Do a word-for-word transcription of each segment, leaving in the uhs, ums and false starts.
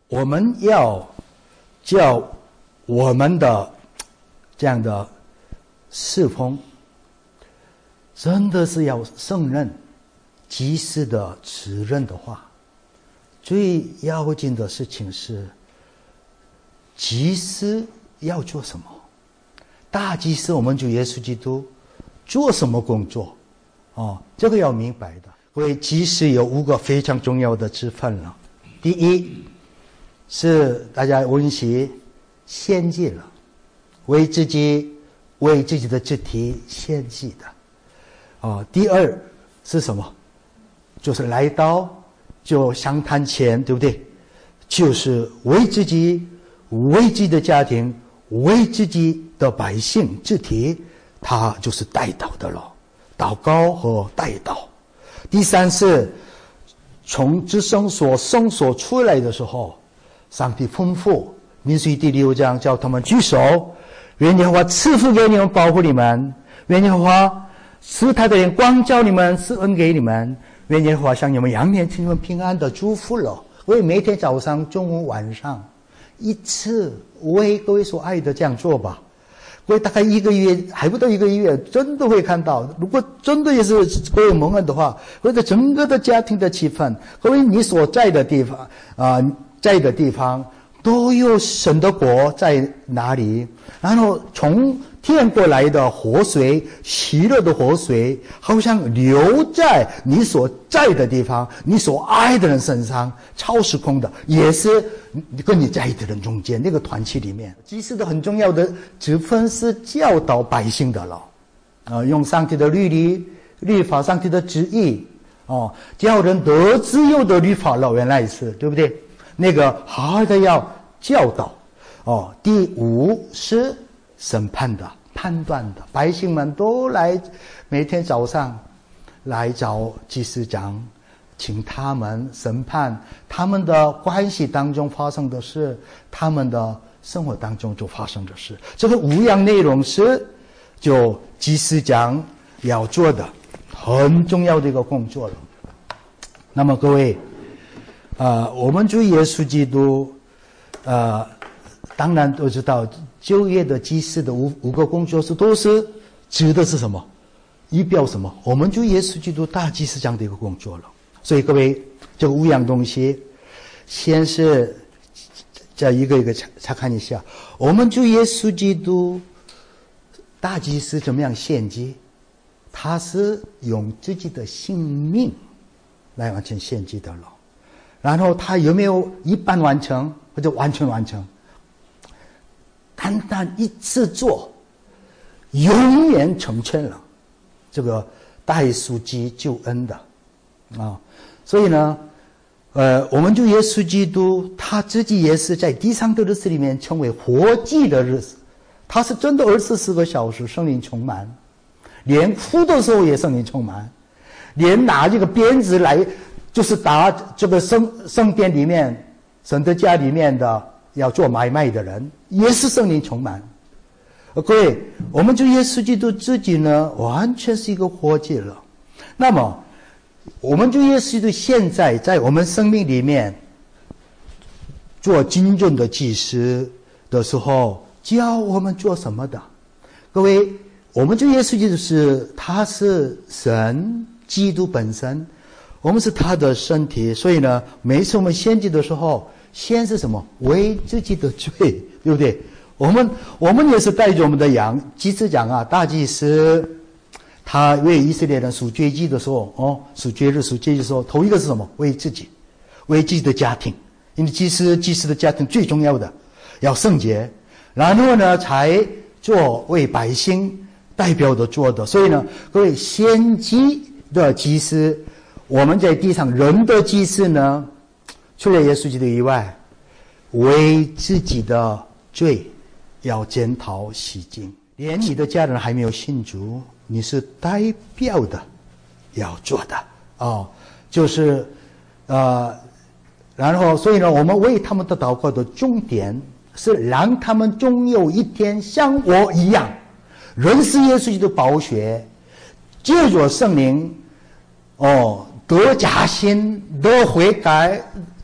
我们要叫我们的这样的侍奉，真的是要胜任祭司的责任的话，最要紧的事情是祭司要做什么？大祭司我们主耶稣基督做什么工作？哦，这个要明白的。所以祭司有五个非常重要的职分了。第一是大家温习献祭了，为自己为自己的肢体献祭的。哦，第二是什么？就是来到就香坛前，对不对？就是为自己为自己的家庭为自己的百姓肢体，他就是代祷的了，祷告和代祷。第三是从至圣所圣所出来的时候，上帝吩咐民数记第六章叫他们举手，愿耶和华赐福给你们，保护你们，愿耶和华使他的脸光照你们，施恩给你们，愿耶和华向你们扬脸，请你们平安的祝福了。为每天早上中午晚上一次，为各位所爱的这样做吧。各位大概一个月还不到一个月，真的会看到，如果真的也是各位蒙恩的话，或者整个的家庭的气氛，各位你所在的地方啊、呃，在的地方都有神的国在哪里，然后从天过来的活水，喜乐的活水，好像流在你所在的地方，你所爱的人身上，超时空的，也是跟你在的人中间那个团契里面。祭司的很重要的职分是教导百姓的了，呃，用上帝的律例、律法、上帝的旨意，哦，叫人得自由的律法了，原来是对不对？那个好好的要教导。哦，第五是审判的、判断的，百姓们都来，每天早上来找祭司长，请他们审判他们的关系当中发生的事，他们的生活当中就发生的事。这个五样内容是就祭司长要做的很重要的一个工作了。那么各位，呃，我们主耶稣基督，呃，当然都知道旧约的祭司的五五个工作是都是指的是什么？以表什么？我们主耶稣基督大祭司这样的一个工作了。所以各位，这个五样东西，先是再一个一个查查看一下。我们主耶稣基督大祭司怎么样献祭？他是用自己的性命来完成献祭的了。然后他有没有一半完成或者完全完成？单单一次做，永远成全了这个代赎及救恩的啊。所以呢，呃，我们就耶稣基督他自己也是在地上的日子里面称为活祭的日子，他是真的二十四个小时圣灵充满，连哭的时候也圣灵充满，连拿这个鞭子来就是打这个圣圣殿里面神的家里面的要做买卖的人，也是圣灵充满。各位，我们就耶稣基督自己呢，完全是一个活祭了。那么我们就耶稣基督现在在我们生命里面做精准的祭司的时候，教我们做什么的？各位，我们就耶稣基督是他是神基督本身，我们是他的身体，所以呢，每次我们献祭的时候，先是什么？为自己的罪，对不对？我们我们也是带着我们的羊。祭司长啊，大祭司他为以色列人赎罪祭的时候，哦，赎罪日赎罪祭的时候，头一个是什么？为自己，为自己的家庭，因为祭司祭司的家庭最重要的要圣洁，然后呢才做为百姓代表的做的。所以呢，各位，先祭的祭司，我们在地上人的祭司呢，除了耶稣基督以外，为自己的罪要检讨洗净，连你的家人还没有信主，你是代表的要做的哦，就是呃，然后所以呢，我们为他们的祷告的重点是让他们终有一天像我一样，认识耶稣基督的宝血，借着圣灵哦，得加薪，得悔改，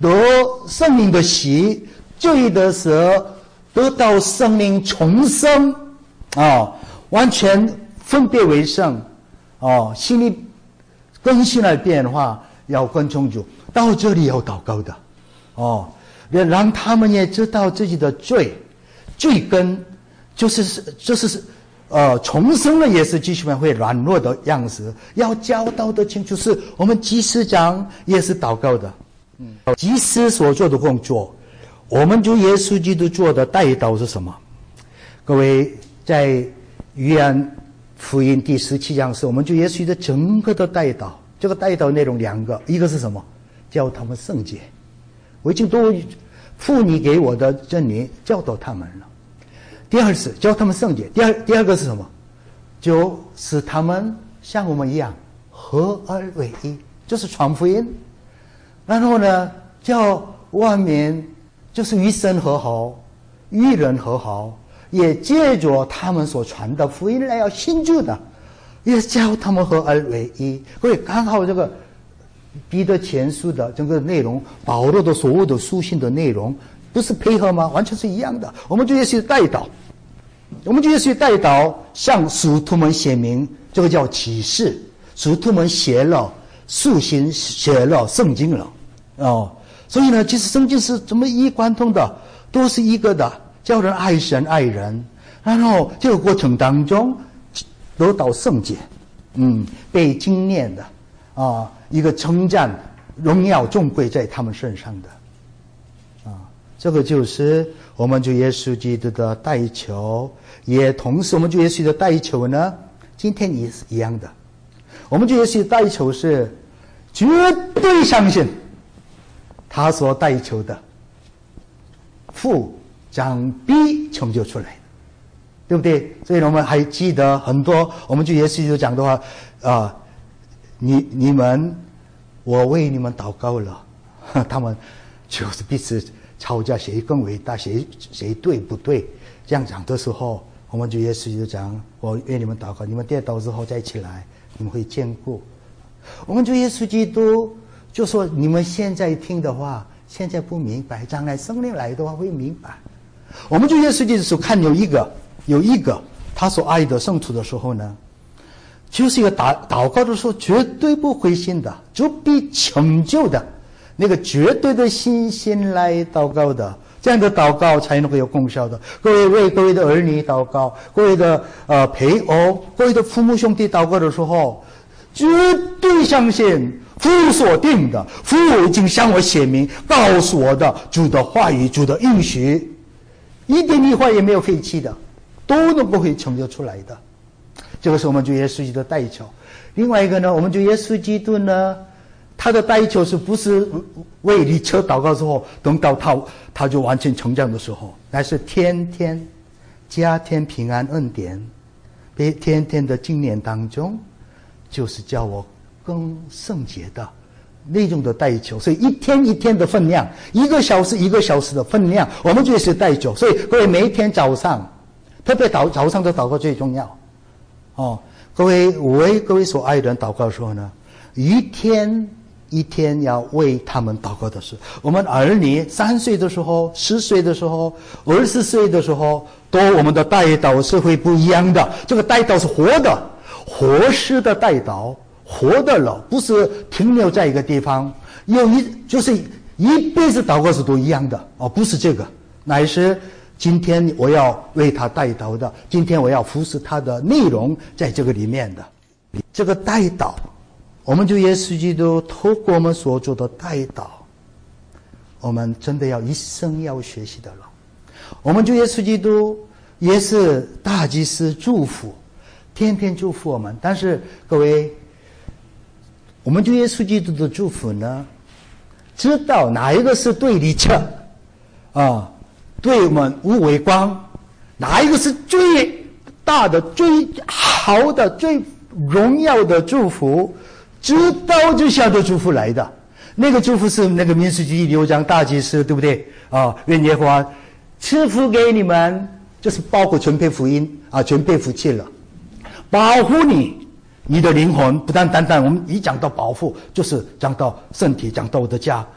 得生命的喜，罪的时候得到生命重生，哦，完全分别为圣，哦，心里更新了变化，要跟从主。到这里要祷告的，哦，让他们也知道自己的罪，罪根就是就是呃重生了，也是继续会软弱的样子，要教导的清楚。是我们祭司长也是祷告的，嗯，祭司所做的工作，我们就耶稣基督做的代祷是什么？各位在约翰福音第十七章是我们就耶稣的整个的代祷，这个代祷内容两个，一个是什么？叫他们圣洁，我已经都父你给我的真理教导他们了。第二是教他们圣洁，第二第二个是什么？就使他们像我们一样合而为一，就是传福音。然后呢，叫万民就是与神和好，与人和好，也借着他们所传的福音来要信主的，也教他们合而为一。所以刚好这个彼得前书的整个内容，保罗的所有的书信的内容，不是配合吗？完全是一样的。我们就也是代祷，我们就也是代祷，向使徒们写明，这个叫启示。使徒们写了书信，写了圣经了，哦，所以呢，其实圣经是怎么一贯通的，都是一个的，叫人爱神爱人，然后这个过程当中得到圣洁，嗯，被经验的啊，一个称赞、荣耀、重贵在他们身上的，啊，这个就是我们主耶稣基督的代求，也同时我们主耶稣的代求呢，今天也是一样的。我们主耶稣的代求是绝对相信他所代求的父将必成就出来，对不对？所以我们还记得很多我们主耶稣基督讲的话啊、呃，你你们我为你们祷告了，他们就是彼此吵架，谁更伟大，谁谁对不对？这样讲的时候，我们主耶稣就讲，我为你们祷告，你们跌倒之后再起来，你们会坚固。我们主耶稣基督就说，你们现在听的话，现在不明白，将来圣灵来的话会明白。我们主耶稣基督所看有一个有一个他所爱的圣徒的时候呢，就是一个祷祷告的时候绝对不灰心的，就必成就的那个绝对的信心来祷告的，这样的祷告才能够有功效的。各位为各位的儿女祷告，各位的呃配偶，各位的父母兄弟祷告的时候，绝对相信父所定的，父已经向我写明告诉我的主的话语，主的应许，一点一话也没有废弃的，都能够会成就出来的。这个是我们主耶稣基督的代求。另外一个呢，我们主耶稣基督呢，他的代求是不是为你求祷告之后，等到他他就完全成长的时候，乃是天天加添平安恩典，被天天的经验当中，就是叫我更圣洁的那种的代求。所以一天一天的分量，一个小时一个小时的分量，我们就是代求。所以各位每一天早上，特别早早上的祷告最重要哦。各位我为各位所爱的人祷告的时候呢，一天一天要为他们祷告的事。我们儿女三岁的时候，十岁的时候，二十岁的时候，都我们的代祷是会不一样的。这个代祷是活的，活尸的代祷，活的了，不是停留在一个地方，有一就是一辈子祷告是都一样的哦，不是这个，乃是今天我要为他代祷的，今天我要服侍他的内容在这个里面的。这个代祷，我们就耶稣基督透过我们所做的代祷，我们真的要一生要学习的了。我们就耶稣基督也是大祭司祝福，天天祝福我们。但是各位，我们就耶稣基督的祝福呢，知道哪一个是对你的啊，对我们无为光，哪一个是最大的、最好的、最荣耀的祝福，知道就晓得祝福来的。那个祝福是那个民数记第六章大祭司，对不对啊？愿耶和华赐福给你们，就是包括全配福音啊，全配福气了，保护你，你的灵魂不但单单我们一讲到保护，就是讲到身体，讲到我的家，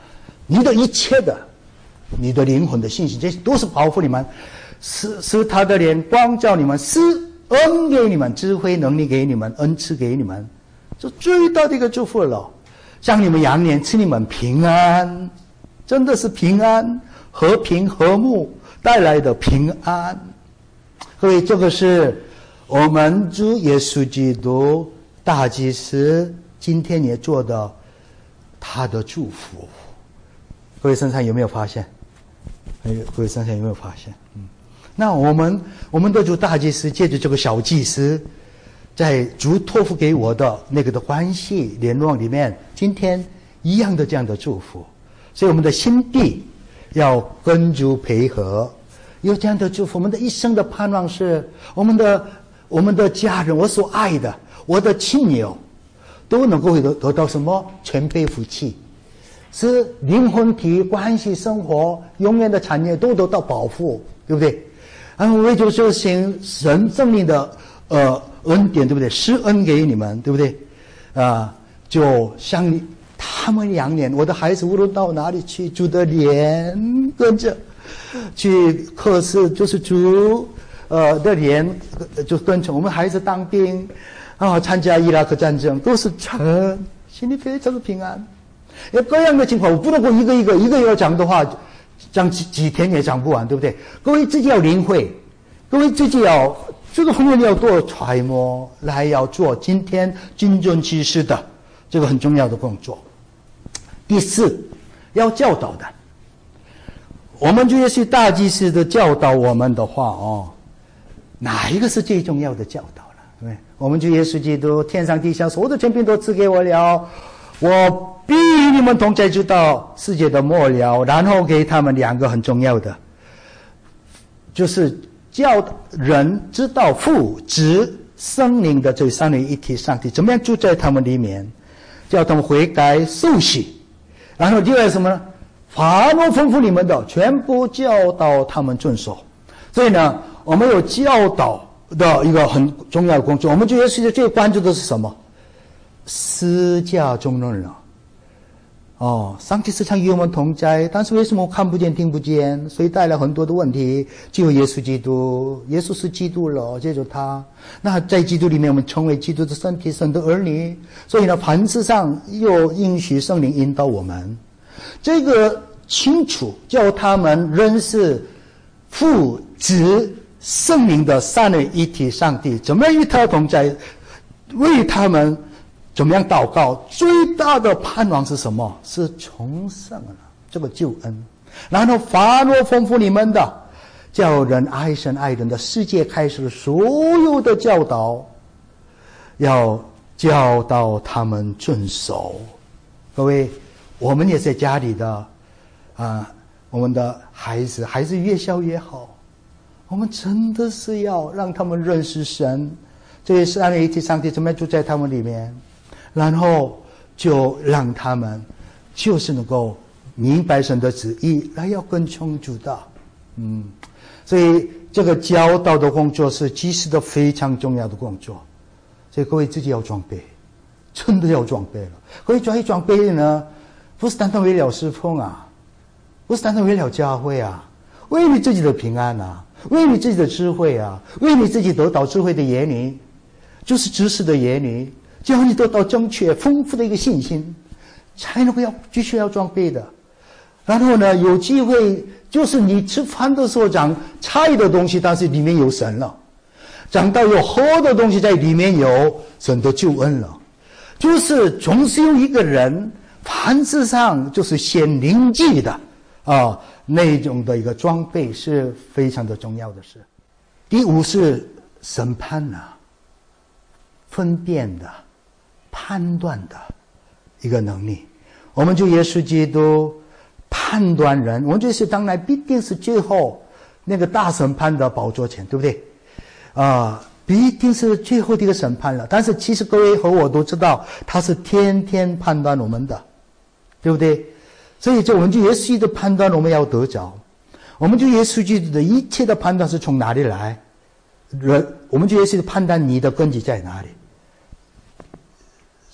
你的一切的，你的灵魂的信心，这些都是保护你们，使使他的脸光照你们，施恩给你们，智慧能力给你们，恩赐给你们，这最大的一个祝福了。像你们羊年赐你们平安，真的是平安，和平和睦带来的平安。所以这个是我们主耶稣基督大祭司今天也做的他的祝福。各位身上有没有发现？各位身上有没有发现？嗯，那我们我们的主大祭司借着这个小祭司，在主托付给我的那个的关系联络里面，今天一样的这样的祝福。所以我们的心地要跟主配合，有这样的祝福。我们的一生的盼望是，我们的我们的家人，我所爱的，我的亲友，都能够得得到什么全备福气。是灵魂体关系生活永远的产业都得到保护，对不对？然后为就是行神圣灵的呃恩典，对不对？施恩给你们，对不对？啊，就像你他们两年，我的孩子无论到哪里去，主的脸跟着去课室，就是主呃的脸就跟着我们孩子当兵啊，参加伊拉克战争，都是成心里非常的平安。有各样的情况，我不能够一个一个一个要讲的话，讲几几天也讲不完，对不对？各位自己要领会，各位自己要这个方面要多揣摩，来要做今天金樽骑士的这个很重要的工作。第四，要教导的，我们这些大祭司的教导我们的话哦，哪一个是最重要的教导了？对不对？我们主耶稣基督天上地下所有的权柄都赐给我了，我必与你们同在直到世界的末了。然后给他们两个很重要的，就是教人知道父子圣灵的这三位一体上帝怎么样住在他们里面，叫他们悔改受洗。然后第二什么呢？法律吩咐你们的全部教导他们遵守。所以呢，我们有教导的一个很重要的工作。我们主耶稣最关注的是什么？私家中人了。哦，上帝时常与我们同在，但是为什么我看不见听不见？所以带来很多的问题。只有耶稣基督，耶稣是基督了，接着他，那在基督里面我们成为基督的身体，神的儿女。所以呢，凡事上又应许圣灵引导我们，这个清楚叫他们认识父子圣灵的三位一体上帝，怎么样与他同在，为他们怎么样祷告？最大的盼望是什么？是重生了这个救恩。然后法律吩咐你们的，叫人爱神爱人的世界开始所有的教导，要教导他们遵守。各位，我们也在家里的啊，我们的孩子，孩子越小越好，我们真的是要让他们认识神，这些三位一体上帝怎么样住在他们里面。然后就让他们就是能够明白神的旨意，来要跟从主的。嗯，所以这个教导的工作是祭司的非常重要的工作。所以各位自己要装备，真的要装备了。各位装一装备呢，不是单单为了侍奉啊，不是单单为了教会啊，为你自己的平安啊，为你自己的智慧啊，为你自己得到智慧的言语，就是知识的言语，只要你得到正确丰富的一个信心，才能够要继续要装备的。然后呢，有机会就是你吃饭的时候讲菜的东西，但是里面有神了；讲到有喝的东西，在里面有神的救恩了。就是总是有一个人，凡事上就是先灵记的啊，那种的一个装备是非常的重要的事。第五是审判啊，分辨的。判断的一个能力。我们就耶稣基督判断人，我们就是当然必定是最后那个大审判的宝座前，对不对啊、呃？必定是最后的一个审判了。但是其实各位和我都知道，他是天天判断我们的，对不对？所以就我们就耶稣基督的判断我们要得着。我们就耶稣基督的一切的判断是从哪里来？人，我们就耶稣的判断你的根基在哪里？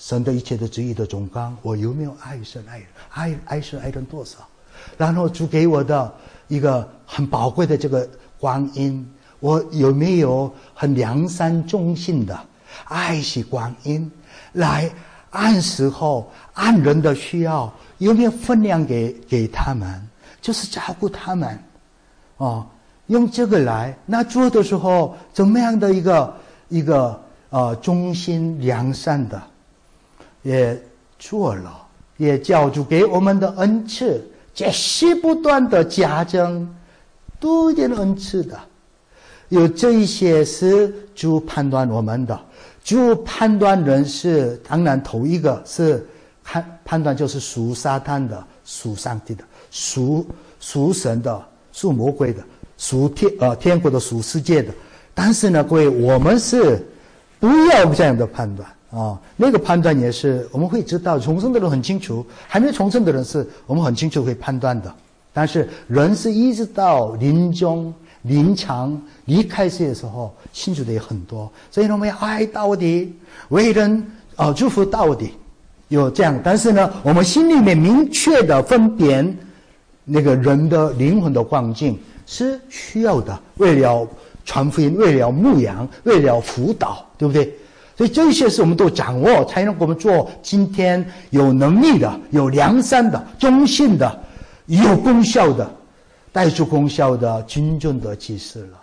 神的一切的旨意的总纲，我有没有爱神爱人？爱爱神爱人多少？然后主给我的一个很宝贵的这个光阴，我有没有很良善忠信的爱惜光阴，来按时候按人的需要，有没有分量给给他们，就是照顾他们，哦，用这个来。那做的时候怎么样的一个一个呃忠心良善的，也做了，也教主给我们的恩赐，继续不断的加增，多一点恩赐的。有这一些是主判断我们的，主判断人是，当然头一个是判判断就是属撒旦的、属上帝的、属属神的、属魔鬼的、属天呃天国的、属世界的。但是呢，各位，我们是不要这样的判断啊、哦！那个判断也是我们会知道，重生的人很清楚，还没重生的人是我们很清楚会判断的。但是人是一直到临终、临场、离开世界的时候，清楚的也很多。所以我们要爱到底，为人呃祝福到底，有这样。但是呢，我们心里面明确的分辨那个人的灵魂的光景是需要的，为了传福音，为了牧养，为了辅导，对不对？所以这些是我们都掌握，才能我们做今天有能力的、有良善的、忠信的、有功效的、带出功效的君尊的祭司了。